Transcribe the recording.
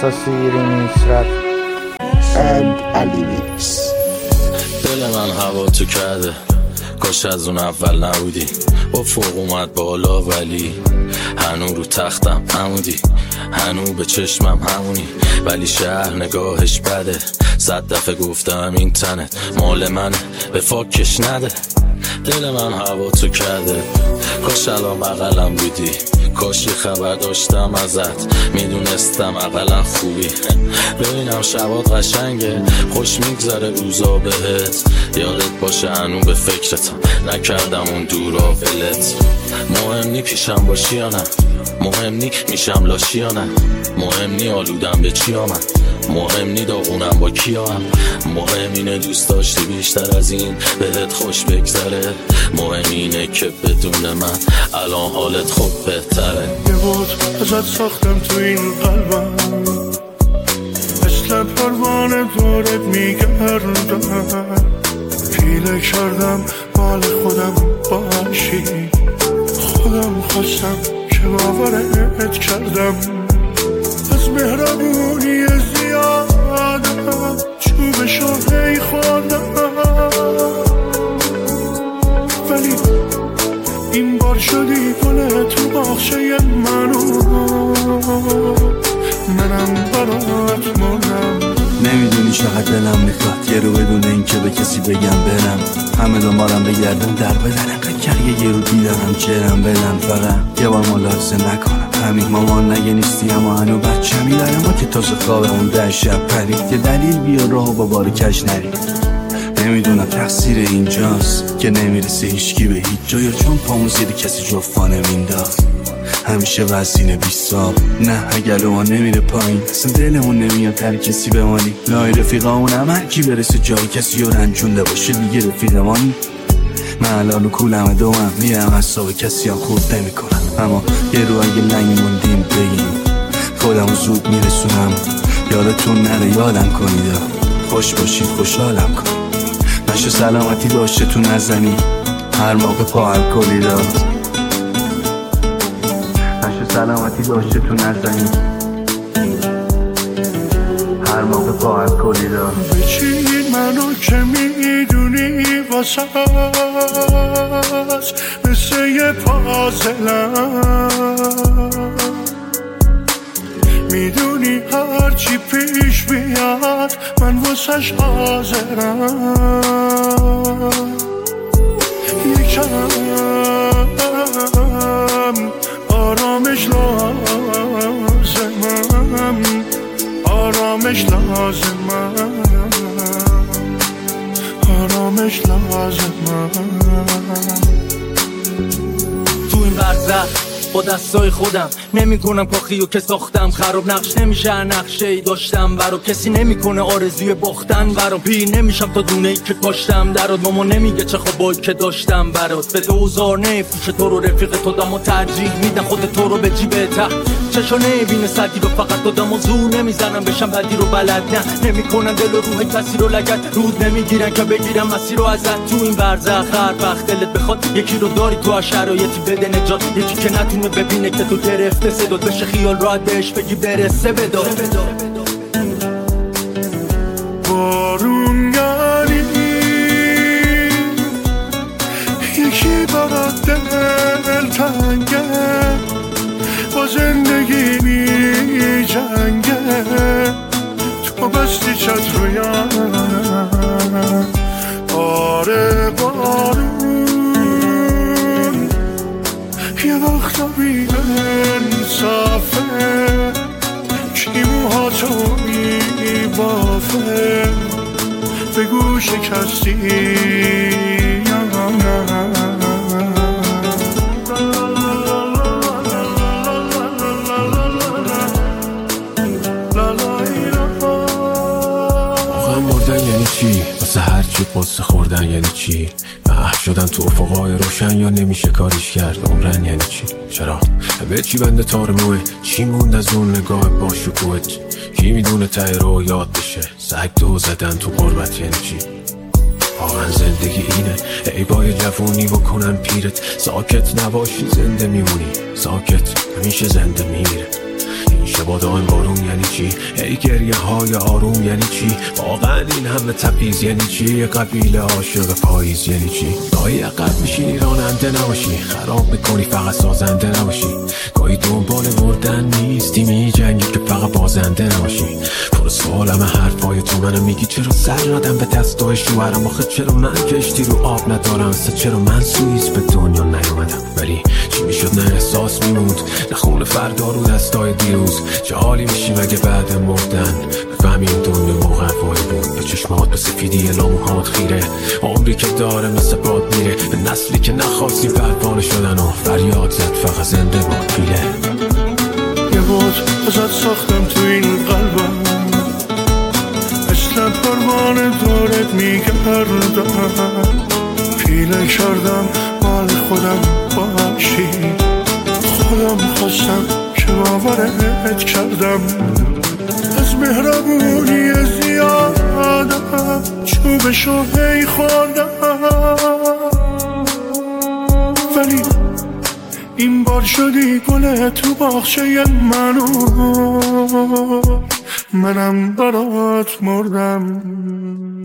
دل من هوا تو کرده، کاش از اون اول نبودی. با فوق اومد بالا ولی هنو رو تختم همودی، هنو به چشمم همونی، ولی شهر نگاهش بده. 100 دفعه گفتم این تنت مال منه، به فاکش نده. دل من هوا تو کرده، کاش الان بغلم بودی، کاش یه خبر داشتم ازت، میدونستم اقلا خوبی. ببینم شبات قشنگه، خوش میگذره روزا بهت، یادت باشه هنو به فکرتم، نکردم اون دورا ولت. مهم نی پیشم باشی یا نه، مهم نی میشم لاشی یا نه، مهم نی آلودم به چی آمد، مهم نی داغونم با کیام، مهم اینه دوست داشتی بیشتر از این بهت خوش بگذره، مهم اینه که بدون من الان حالت خوب بهتره. یه بود ازت ساختم تو این قلبم، مثل پروانه دورت میگردم، پیله کردم مال خودم باشی، خودم خواستم که باورت کردم، از مهربونی زیادم چوبشو هی خوردم، ولی این بار شدی گل تو باغچه منم برات مونم. نمیدونی چقدر دلم میخواد یه رو بدون این که به کسی بگم برم، همه دنبالم بگردن در بدن، انقدر یه رو دیدنم چرم بدن، فقط یه بار ملاحظه نکنم همین مامان نگه نیستی اما هنو بچه میداره، ما که تازه خوابمون 10 شب پرید، یه دلیل بیا راهو با بار کش نرید. نمیدونم تقصیر اینجاست که نمیرسه هیچکی به هیچ جا، یا چون پامون زیر کسی جفا نمینداخت، همیشه وزینه بیستاب، نه اگر ما نمیره پایین، اصلا دلمون نمیاد تر کسی بمانی، لای رفیقامون هم هر کی برسه جای کسی رو رنجونده باشه دیگه رفیقمانی. من الان کولم دومم میرم حساب کسی هم خورد نمی کنم، اما یه رو اگه لنگ موندیم بگیم خودمو زود میرسونم، یادتون نره یادم کنید، خوش باشید خوشحالم کن، نشه سلامتی داشته تو نزنی هر موقع پا الکلی را، نشه سلامتی داشته تو نزنی هر موقع پا الکلی را. بچین منو که میدونی واسه مثل یه پازلم، میدونی هرچی پیش بیاد من واسش حاضرم، یکم آرامش لازمم، آرامش لازمم، آرامش لازمم. تو این برزخ با دستای خودم نمیکنم کاخیو که ساختم خراب، نقش نمیشه نقشه‌ای داشتم برا، کسی نمیکنه آرزوی باختن برا، پیر نمیشم تا دونه‌ای که کاشتم درات، ماما نمیگه چه خوابایی که داشتم برات، به دوزار نفروشه تو رو رفیق تو دمو ترجیح میدن خود تو رو به جیبته، چشا نمیبینه سردی رو فقط دادم و زور نمیزنم بشم بدی رو بلد، نه نمیکنن دل و روح کسی رو لگد، رود نمیگیرن که بگیرم مسیر رو ازت. تو این برزخ هر وقت دلت بخواد یکی رو داری تو هر شرایطی بده نجات، یکی که نتونه ببینه که تو گرفته صدات بشه خیال راحت بهش بگی برسه بدار. بارون یعنی یکی برات دل تنگه، با زندگی می جنگه، تو بستی چت رویم، آره بارون یه وقتا بی انصافه، کی موهاتو می بافه، بگو شکستی یا نه. یعنی چی؟ واسه هر چی قصه خوردن یعنی چی؟ محو شدن تو افقای روشن یا نمیشه کاریش کرد عمرن یعنی چی؟ چرا؟ به چی بنده تار موه؟ چی موند از اون نگاه با شکوهت؟ کی میدونه ته رو یاد بشه؟ سگ دو زدن تو قربت یعنی چی؟ واقعا زندگی اینه ای بای جوونی بکنن پیرت، ساکت نباشی زنده میمونی، ساکت همیشه زنده میمیره، این مثل بادام بارون یعنی چی؟ ای گریه های آروم یعنی چی؟ واقعا این همه تبعیض یعنی چی؟ قبیله عاشق پاییز یعنی چی؟ گاهی عقب میشینی راننده نباشی، خراب میکنی فقط سازنده نباشی، گاهی دنبال مردن نیستی میجنگی که فقط بازنده نباشی. پر سوالم حرفای تو، منم میگی چرا سر ندم به دستای شوهرم، آخه چرا من کشتی رو آب ندارم، چرا من سوئیس به دنیا نیومدم. ولی چی میشد نه احساس میموند، نه خون فردا رو دستای دیروز. چه حالی میشیم اگه بعد مردن بفهمی این دنیا موقعی بود. به چشمات به سفیدی لاموهات خیره، عمری که داره مثل باد میره، به نسلی که نخواستی پروانه شدن و فریاد زد فقط زنده باد پیله. یه بود ازت ساختم تو این قلبم، مثل پروانه دورت میگردم، پیله کردم مال خودم باشی، خودم خواستم که باورت کردم. از مهربونی زیادم چوبشو هی خوردم، ولی این بار شدی گل تو باغچه منم برات مردم.